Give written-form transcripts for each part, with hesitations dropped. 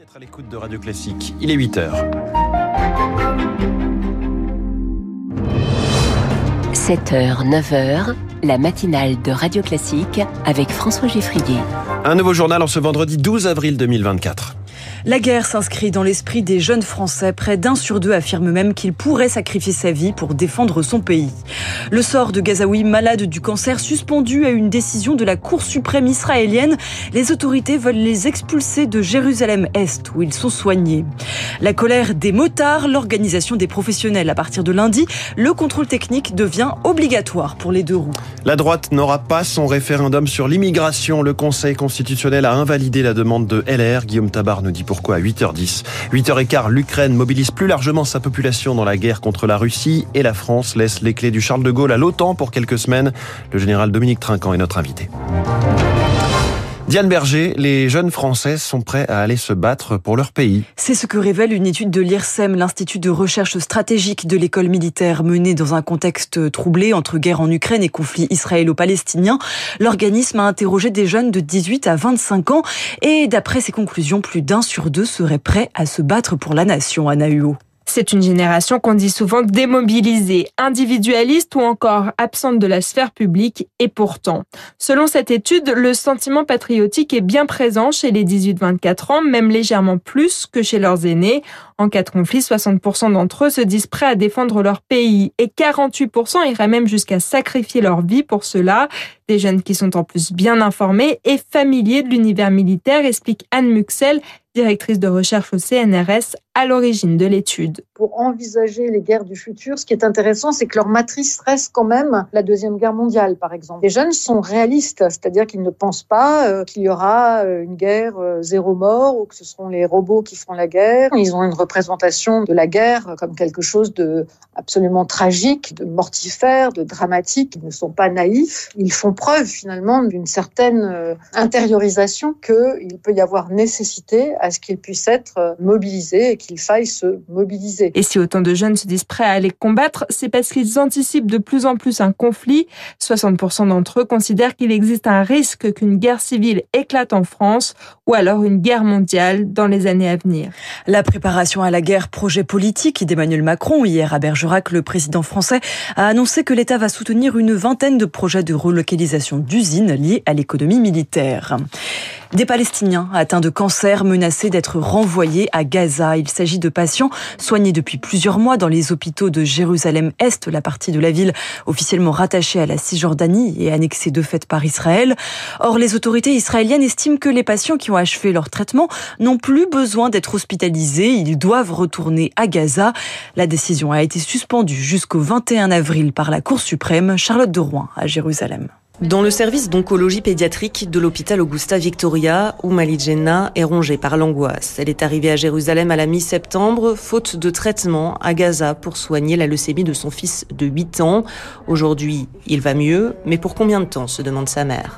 D'être à l'écoute de Radio Classique. Il est 8h. 7h, 9h, la matinale de Radio Classique avec François Geffrier. Un nouveau journal en ce vendredi 12 avril 2024. La guerre s'inscrit dans l'esprit des jeunes Français. Près d'1 sur 2 affirme même qu'il pourrait sacrifier sa vie pour défendre son pays. Le sort de Gazaoui, malade du cancer, suspendu à une décision de la Cour suprême israélienne. Les autorités veulent les expulser de Jérusalem-Est, où ils sont soignés. La colère des motards, l'organisation des professionnels. À partir de lundi, le contrôle technique devient obligatoire pour les deux roues. La droite n'aura pas son référendum sur l'immigration. Le Conseil constitutionnel a invalidé la demande de LR. Guillaume Tabar nous dit pourquoi à 8h10. 8h15, l'Ukraine mobilise plus largement sa population dans la guerre contre la Russie et la France laisse les clés du Charles de Gaulle à l'OTAN pour quelques semaines. Le général Dominique Trinquant est notre invité. Diane Berger, les jeunes Français sont prêts à aller se battre pour leur pays. C'est ce que révèle une étude de l'IRSEM, l'Institut de recherche stratégique de l'école militaire, menée dans un contexte troublé entre guerre en Ukraine et conflit israélo-palestinien. L'organisme a interrogé des jeunes de 18 à 25 ans et d'après ses conclusions, plus d'1 sur 2 serait prêt à se battre pour la nation, Anna Huot. C'est une génération qu'on dit souvent démobilisée, individualiste ou encore absente de la sphère publique. Et pourtant, selon cette étude, le sentiment patriotique est bien présent chez les 18-24 ans, même légèrement plus que chez leurs aînés. En cas de conflit, 60% d'entre eux se disent prêts à défendre leur pays et 48% iraient même jusqu'à sacrifier leur vie pour cela. Des jeunes qui sont en plus bien informés et familiers de l'univers militaire, explique Anne Muxel, directrice de recherche au CNRS, à l'origine de l'étude. Pour envisager les guerres du futur, ce qui est intéressant, c'est que leur matrice reste quand même la Deuxième Guerre mondiale, par exemple. Les jeunes sont réalistes, c'est-à-dire qu'ils ne pensent pas qu'il y aura une guerre zéro mort ou que ce seront les robots qui feront la guerre. Ils ont une représentation de la guerre comme quelque chose de absolument tragique, de mortifère, de dramatique. Ils ne sont pas naïfs. Ils font preuve finalement d'une certaine intériorisation qu'il peut y avoir nécessité à ce qu'ils puissent être mobilisés et qu'il faille se mobiliser. Et si autant de jeunes se disent prêts à aller combattre, c'est parce qu'ils anticipent de plus en plus un conflit. 60% d'entre eux considèrent qu'il existe un risque qu'une guerre civile éclate en France ou alors une guerre mondiale dans les années à venir. La préparation à la guerre, projet politique d'Emmanuel Macron. Hier à Bergerac, le président français a annoncé que l'État va soutenir une vingtaine de projets de relocalisation d'usines liés à l'économie militaire. Des Palestiniens atteints de cancer menacés d'être renvoyés à Gaza. Il s'agit de patients soignés depuis plusieurs mois dans les hôpitaux de Jérusalem-Est, la partie de la ville officiellement rattachée à la Cisjordanie et annexée de fait par Israël. Or, les autorités israéliennes estiment que les patients qui ont achevé leur traitement n'ont plus besoin d'être hospitalisés. Ils doivent retourner à Gaza. La décision a été suspendue jusqu'au 21 avril par la Cour suprême. Charlotte de Rouen à Jérusalem. Dans le service d'oncologie pédiatrique de l'hôpital Augusta Victoria, Oumalie Jenna est rongée par l'angoisse. Elle est arrivée à Jérusalem à la mi-septembre, faute de traitement à Gaza pour soigner la leucémie de son fils de 8 ans. Aujourd'hui, il va mieux, mais pour combien de temps, se demande sa mère.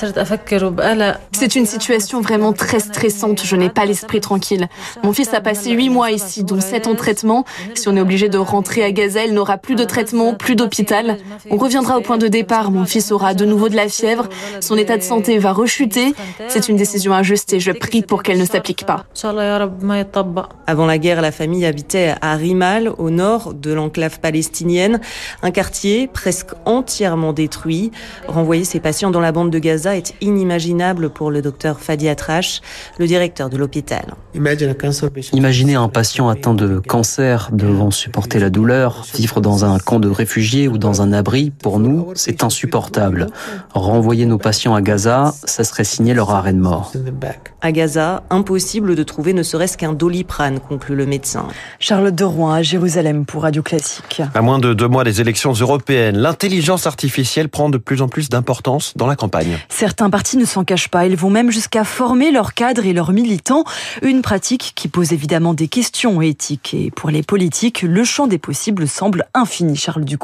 C'est une situation vraiment très stressante, je n'ai pas l'esprit tranquille. Mon fils a passé 8 mois ici, dont 7 en traitement. Si on est obligé de rentrer à Gaza, il n'aura plus de traitement, plus d'hôpital. On reviendra au point de départ, mon fils aura de nouveau de la fièvre, son état de santé va rechuter. C'est une décision injuste et je prie pour qu'elle ne s'applique pas. Avant la guerre, la famille habitait à Rimal, au nord de l'enclave palestinienne, un quartier presque entièrement détruit. Renvoyer ses patients dans la bande de Gaza est inimaginable pour le docteur Fadi Atrache, le directeur de l'hôpital. Imaginez un patient atteint de cancer devant supporter la douleur, vivre dans un camp de réfugiés ou dans un abri, pour nous, c'est insupportable. Renvoyer nos patients à Gaza, ça serait signer leur arrêt de mort. À Gaza, impossible de trouver ne serait-ce qu'un Doliprane, conclut le médecin. Charlotte de Rouen à Jérusalem pour Radio Classique. À moins de 2 mois des élections européennes, l'intelligence artificielle prend de plus en plus d'importance dans la campagne. Certains partis ne s'en cachent pas. Ils vont même jusqu'à former leurs cadres et leurs militants. Une pratique qui pose évidemment des questions éthiques. Et pour les politiques, le champ des possibles semble infini, Charles Ducrot.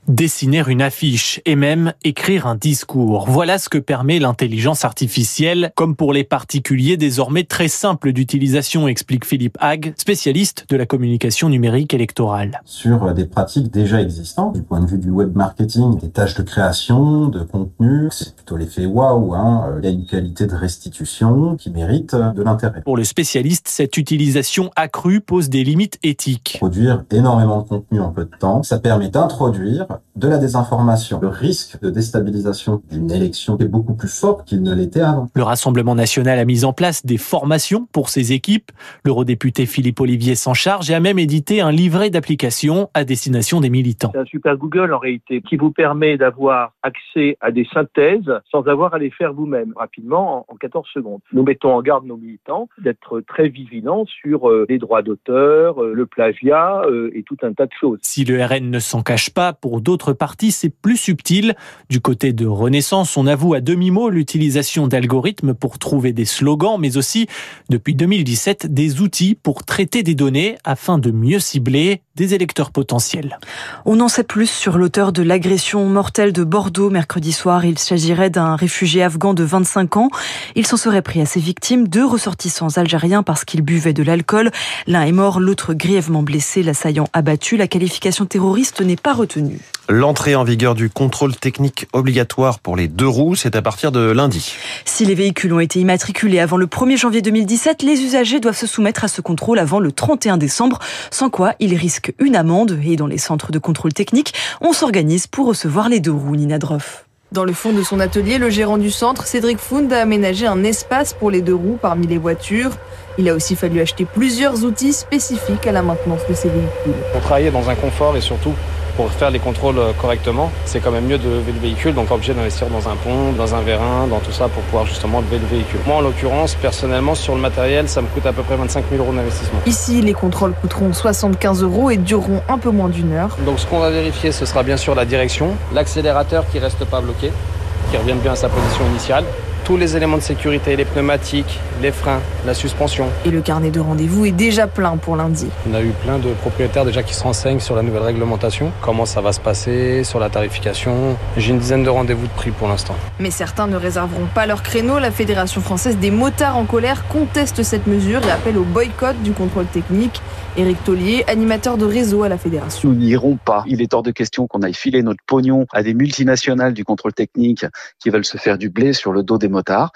Dessiner une affiche et même écrire un discours. Voilà ce que permet l'intelligence artificielle, comme pour les particuliers désormais très simple d'utilisation, explique Philippe Hague, spécialiste de la communication numérique électorale. Sur des pratiques déjà existantes, du point de vue du web marketing, des tâches de création, de contenu, c'est plutôt l'effet waouh, il y a une qualité de restitution qui mérite de l'intérêt. Pour le spécialiste, cette utilisation accrue pose des limites éthiques. Produire énormément de contenu en peu de temps, ça permet d'introduire de la désinformation. Le risque de déstabilisation d'une élection est beaucoup plus fort qu'il ne l'était avant. Le Rassemblement national a mis en place des formations pour ses équipes. L'eurodéputé Philippe Ollivier s'en charge et a même édité un livret d'applications à destination des militants. C'est un super Google en réalité qui vous permet d'avoir accès à des synthèses sans avoir à les faire vous-même rapidement en 14 secondes. Nous mettons en garde nos militants d'être très vigilants sur les droits d'auteur, le plagiat et tout un tas de choses. Si le RN ne s'en cache pas, pour d'autres partis, c'est plus subtil. Du côté de Renaissance, on avoue à demi-mot l'utilisation d'algorithmes pour trouver des slogans, mais aussi, depuis 2017, des outils pour traiter des données afin de mieux cibler des électeurs potentiels. On en sait plus sur l'auteur de l'agression mortelle de Bordeaux mercredi soir. Il s'agirait d'un réfugié afghan de 25 ans. Il s'en serait pris à ses victimes, 2 ressortissants algériens parce qu'ils buvaient de l'alcool. L'un est mort, l'autre grièvement blessé, l'assaillant abattu. La qualification terroriste n'est pas retenue. L'entrée en vigueur du contrôle technique obligatoire pour les 2 roues, c'est à partir de lundi. Si les véhicules ont été immatriculés avant le 1er janvier 2017, les usagers doivent se soumettre à ce contrôle avant le 31 décembre, sans quoi ils risquent une amende. Et dans les centres de contrôle technique, on s'organise pour recevoir les 2 roues, Nina Droff. Dans le fond de son atelier, le gérant du centre, Cédric Found, a aménagé un espace pour les 2 roues parmi les voitures. Il a aussi fallu acheter plusieurs outils spécifiques à la maintenance de ces véhicules. Pour travailler dans un confort et surtout pour faire les contrôles correctement, c'est quand même mieux de lever le véhicule, donc obligé d'investir dans un pont, dans un vérin, dans tout ça pour pouvoir justement lever le véhicule. Moi, en l'occurrence, personnellement, sur le matériel, ça me coûte à peu près 25 000 € d'investissement. Ici, les contrôles coûteront 75 € et dureront un peu moins d'1 heure. Donc ce qu'on va vérifier, ce sera bien sûr la direction, l'accélérateur qui reste pas bloqué, qui revienne bien à sa position initiale, tous les éléments de sécurité, les pneumatiques, les freins, la suspension. Et le carnet de rendez-vous est déjà plein pour lundi. On a eu plein de propriétaires déjà qui se renseignent sur la nouvelle réglementation, comment ça va se passer, sur la tarification. J'ai une dizaine de rendez-vous de prix pour l'instant. Mais certains ne réserveront pas leur créneau. La Fédération française des motards en colère conteste cette mesure et appelle au boycott du contrôle technique. Éric Taulier, animateur de réseau à la Fédération. Nous n'irons pas. Il est hors de question qu'on aille filer notre pognon à des multinationales du contrôle technique qui veulent se faire du blé sur le dos des motards.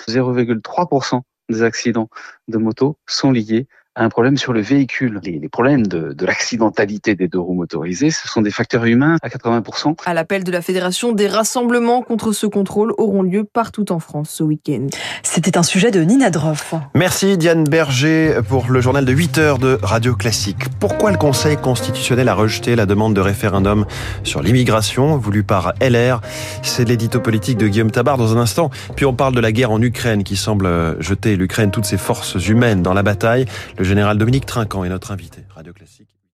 0,3% des accidents de moto sont liés à un problème sur le véhicule. Les problèmes de l'accidentalité des 2 roues motorisées, ce sont des facteurs humains à 80%. À l'appel de la Fédération, des rassemblements contre ce contrôle auront lieu partout en France ce week-end. C'était un sujet de Nina Droff. Merci Diane Berger pour le journal de 8h de Radio Classique. Pourquoi le Conseil constitutionnel a rejeté la demande de référendum sur l'immigration voulue par LR? C'est l'édito politique de Guillaume Tabar dans un instant. Puis on parle de la guerre en Ukraine qui semble jeter l'Ukraine toutes ses forces humaines dans la bataille. Le général Dominique Trinquant est notre invité. Radio Classique.